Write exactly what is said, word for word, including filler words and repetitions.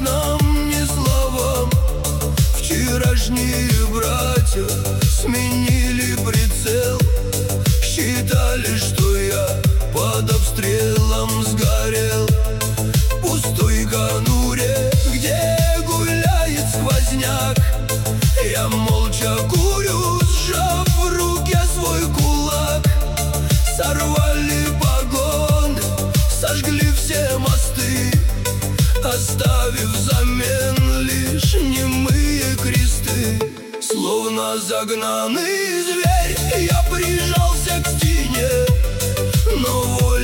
нам ни словом. Вчерашние братья сменили прицел, считали, что я под обстрелом сгорел. В пустой конуре, где гуляет сквозняк, я молча курю, сжав в руке свой кулак. Сорвали погоны, сожгли все мосты, оставив взамен лишь немые кресты. Словно загнанный зверь, я прижался к стене, но воля